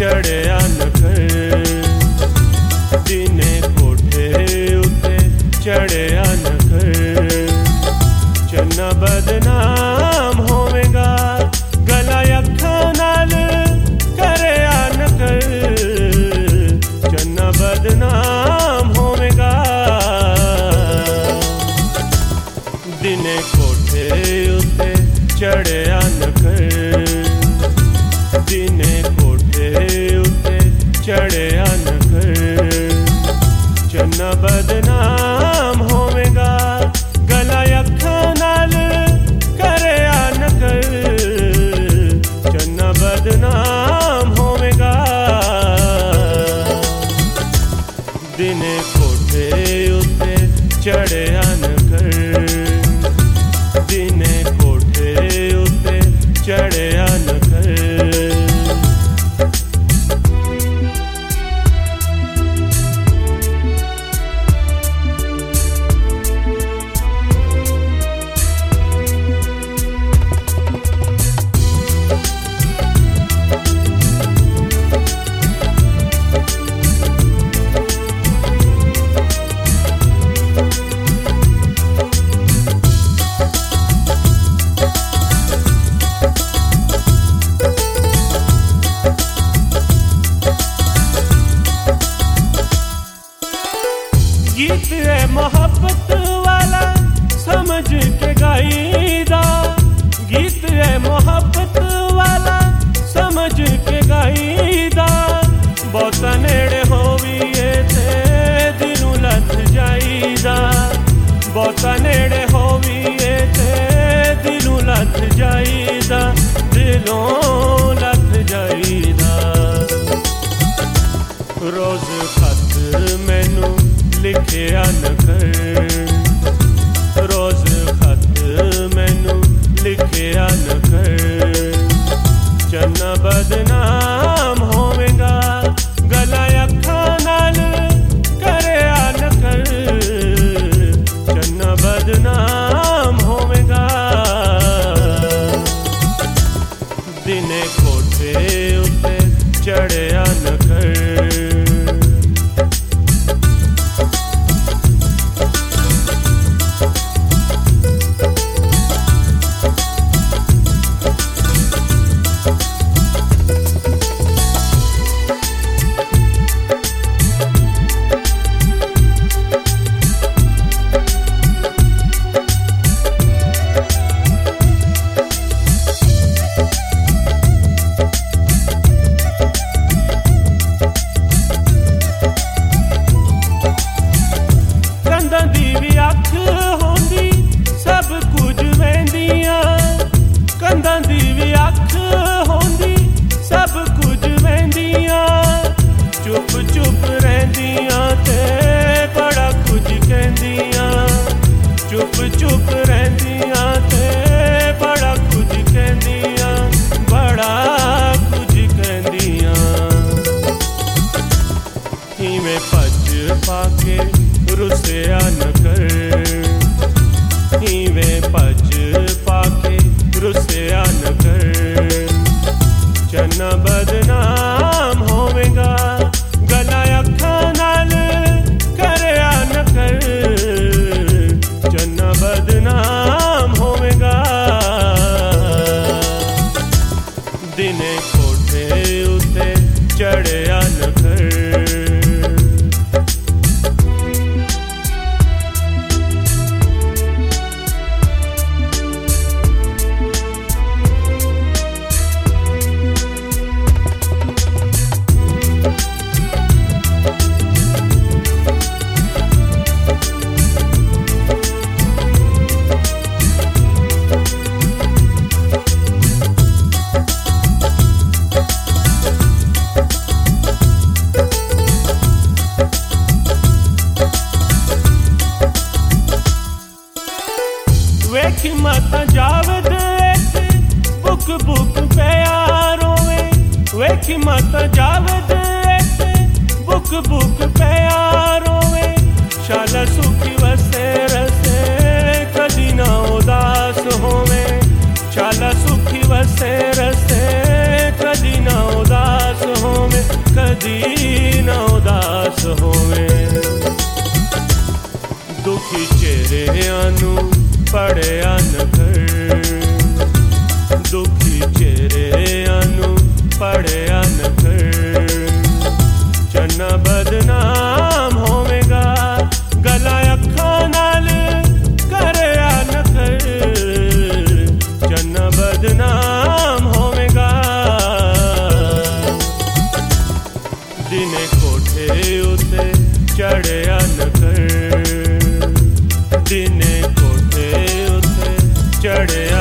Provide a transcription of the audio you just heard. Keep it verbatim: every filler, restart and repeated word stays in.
चढ़िया नखर दिने कोठे उत्ते चढ़िया नखर चन्ना बदनाम होवेगा गला अखां नाल करिया नखर चन्ना बदनाम होवेगा दिने कोठे उत्ते चढ़िया नखर दिने कोठे उत्ते चढ़िया नखर चन्ना बदनाम होवेगा गला अखां नाल करिया नखर चन्ना बदनाम होवेगा दिने कोठे उत्ते चढ़िया नखर दिने कोठे उत्ते चढ़िया नखर गीत है मोहब्बत वाला समझ के गाईदा गीत है मोहब्बत वाला समझ के गाईदा बहुता नेड़े होवीए ते दिलों लथ जाईदा बहुता नेड़े होवीए ते दिलों लथ जाईदा दिलों लथ जाईदा रोज खत मैनू लिखिया नखर रोज खत मैनू लिखिया नखर चन्ना बदनाम होवेगा गला अखां नाल करिया नखर चन्ना बदनाम होवेगा दिने कोठे उत्ते चढ़िया नखर चुप चुप रहंदियां ते बड़ा कुछ कहंदियां चुप चुप रहंदियां ते बड़ा कुछ कहंदियां बड़ा कुछ कहंदियां इवें भज पाके रुसिया नखर इवें भज पाके रुसिया नखर चन्ना बदनाम होवेगा गला अखां नाल करिया नखर चन्ना बदनाम होवेगा दिने कोठे उत्ते चढ़िया नखर वेख मत जावद बुक बुक प्यारों में वेख मत जावद बुक बुक प्यारों में शाला सुखी वसे रसे कदी ना उदास होवे शाला सुखी वसे रसे कदी ना उदास होवे न उदास होवें। दुखी चेहरिਆਂ ਨੂੰ ਪੜਿਆ न कर, दुखी चेहरिਆਂ ਨੂੰ ਪੜਿਆ न कर। चन्ना बदनाम होवेगा गला अखां नाल करिया न कर। चन्ना बदनाम होवेगा दिने कोठे उते चढ़िया न कर, दिने कोठे उते चढ़िया